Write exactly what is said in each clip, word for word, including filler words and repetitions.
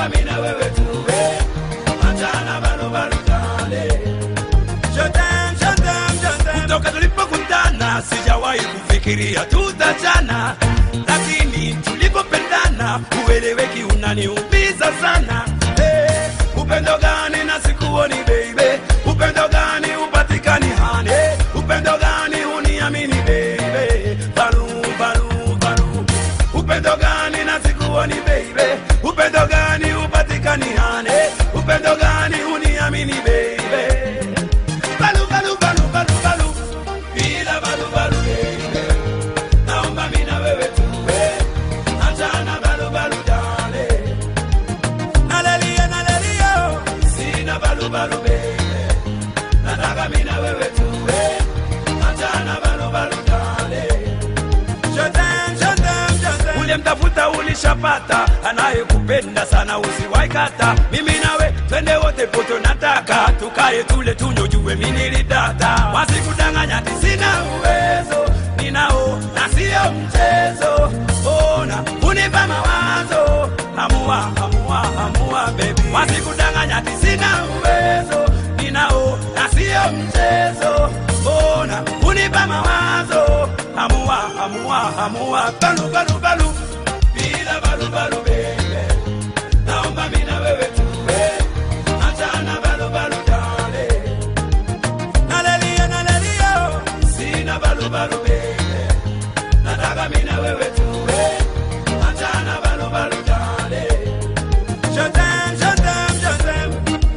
nataka mimi na wewe tuwe, achana balu balu dale. Jotem jotem jotem, kutoka tulipokutana sijawahi kufikiria tutachana, lakini tulipopendana ueleweki unaniumiza sana. Hey, upendo gani na sikuoni baby, upendo gani upatikani hani, upendo gani uniamini baby, balu balu balu, upendo gani na sikuoni baby, upendo gani upatikani hani, upendo gani uniamini baby, balu balu balu balu balu, bila balu balu baby, naomba mimi na wewe tuwe, achana balu balu dale. Nalelia nalelia, sina balu balu baby, nataka mimi na wewe tuwe, achana balu balu dale. Jotem jotem jotem, ule mtafuta ulishapata, anayekupenda sana usiwaikata. Mimi nawe twende wote poto, nataka tukae tule tunywe, jue mimi nilidata. Wasikudanganya ati sina uwezo, ninao na sio mchezo. Ona unipa mawazo, amua amua amua baby. Wasikudanganya ati sina uwezo, ninao na sio mchezo. Ona unipa mawazo, amua amua amua, balu balu balu, bila balu balu baby, naomba mimi na wewe tuwe, achana balu balu dale. Nalelia nalelia, sina balu balu baby, nataka mimi na wewe tuwe, achana balu balu dale. Jotem jotem jotem,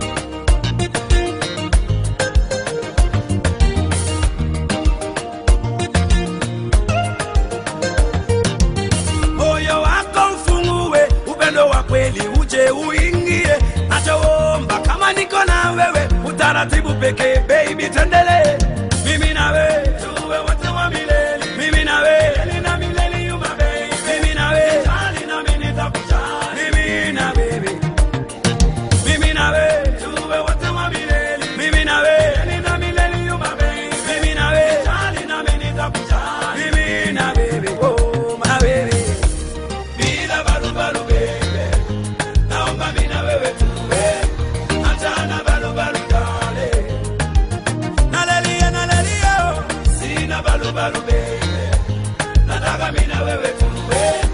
moyo wako ufungue, upendo wa kweli uje uingie. Nachoomba kama niko na wewe, utaratibu pekee baby, tuendelee. Mimi na wewe tuwe wote wa milele, mimi na wewe na milele you my baby, mimi na wewe jali na mimi nitakujali, mimi na baby, mimi na wewe tuwe wote wa milele, mimi na wewe na milele you my baby, mimi na wewe jali na mimi nitakujali, mimi na baby, oh my baby, bila balu balu baby, naomba mimi na wewe tuwe, achana balu balu dale. Nalelia nalelia, sina balu balu baby, nataka mimi na wewe tuwe,